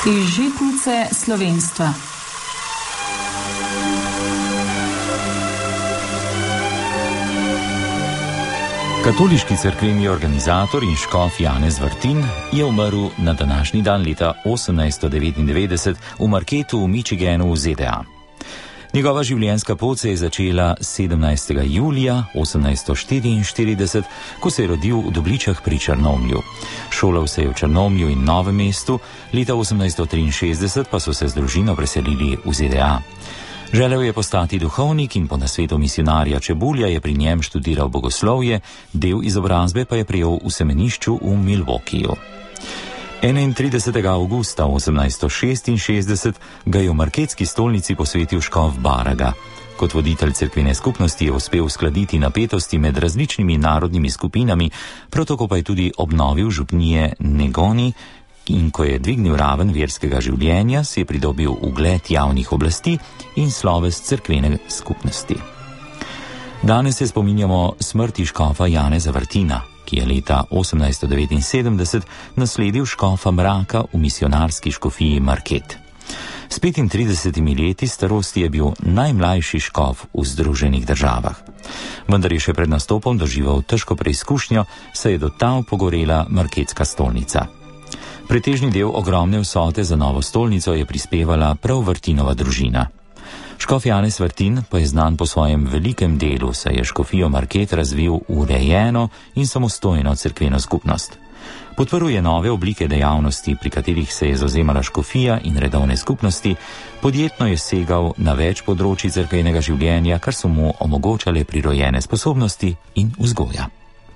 Iz žitnice slovenstva. Katoliški cerkveni organizator in škof Janez Vrtin je umrl na današnji dan leta 1899 v Marquettu v Michiganu v ZDA. Njegova življenjska pot se je začela 17. julija 1844, ko se je rodil v Dobličah pri Črnomlju. Šolal se je v Črnomlju in Novem mestu, leta 1863 pa so se z družino preselili v ZDA. Želel je postati duhovnik in po nasvetu misionarja Čebulja je pri njem študiral bogoslovje, del izobrazbe pa je prejel v semenišču v Milwaukeeju. 31. avgusta 1866 ga je v marketski stolnici posvetil škof Baraga. Kot voditelj cerkvene skupnosti je uspel uskladiti napetosti med različnimi narodnimi skupinami, prav tako pa je tudi obnovil župnije Negoni in ko je dvignil raven verskega življenja, si je pridobil ugled javnih oblasti in sloves cerkvene skupnosti. Danes se spominjamo smrti škofa Janeza Vrtina, ki je leta 1879 nasledil škofa Mraka v misionarski škofiji Marquette. S 35 leti starosti je bil najmlajši škof v Združenih državah. Vendar je še pred nastopom doživel težko preizkušnjo, saj je do tal pogorela marketska stolnica. Pretežni del ogromne vsote za novo stolnico je prispevala prav Vrtinova družina. Škof Janez Vrtin pa je znan po svojem velikem delu, saj je škofijo Marquette razvil v urejeno in samostojno cerkveno skupnost. Podprl je nove oblike dejavnosti, pri katerih se je zavzemala škofija in redovne skupnosti, podjetno je segal na več področij cerkvenega življenja, kar so mu omogočale prirojene sposobnosti in vzgoja.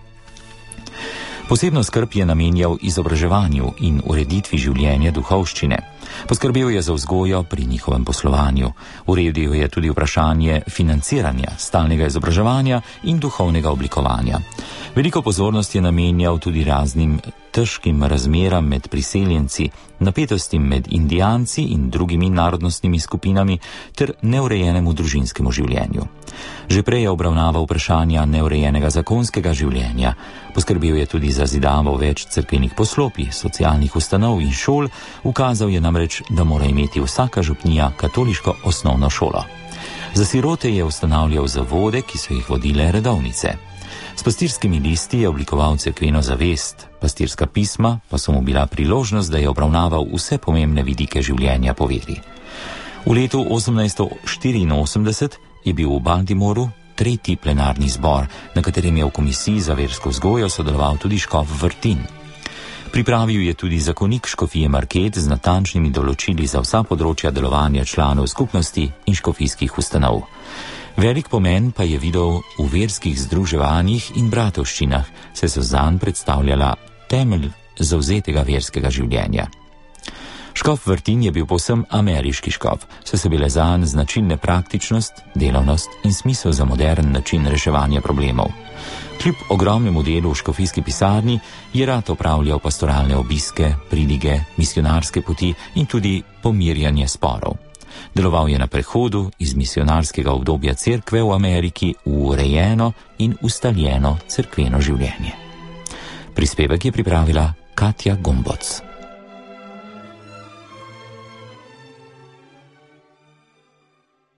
Posebno skrb je namenjal izobraževanju in ureditvi življenja duhovščine. Poskrbel je za vzgojo pri njihovem poslovanju. Uredil je tudi vprašanje financiranja, stalnega izobraževanja in duhovnega oblikovanja. Veliko pozornosti je namenjal tudi raznim težkim razmeram med priseljenci, napetostim med Indijanci in drugimi narodnostnimi skupinami ter neurejenemu družinskemu življenju. Že prej je obravnaval vprašanja neurejenega zakonskega življenja. Poskrbel je tudi za zidavo več cerkvenih poslopij, socialnih ustanov in šol, ukazal je namreč, da mora imeti vsaka župnija katoliško osnovno šolo. Za sirote je ustanavljal zavode, ki so jih vodile redovnice. S pastirskimi listi je oblikoval cerkveno zavest, pastirska pisma pa so mu bila priložnost, da je obravnaval vse pomembne vidike življenja po veri. V letu 1884 je bil v Baltimoru tretji plenarni zbor, na katerem je v komisiji za versko vzgojo sodeloval tudi škof Vrtin. Pripravil je tudi zakonik škofije Marquette z natančnimi določili za vsa področja delovanja članov skupnosti in škofijskih ustanov. Velik pomen pa je videl v verskih združevanjih in bratovščinah, saj so zanj predstavljala temelj zavzetega verskega življenja. Škof Vrtin je bil povsem ameriški škof, saj so bile zanj značilne praktičnost, delavnost in smisel za modern način reševanja problemov. Kljub ogromnemu delu v škofijski pisarni je rad opravljal pastoralne obiske, pridige, misionarske poti in tudi pomirjanje sporov. Deloval je na prehodu iz misionarskega obdobja cerkve v Ameriki v urejeno in ustaljeno cerkveno življenje. Prispevek je pripravila Katja Gomboc.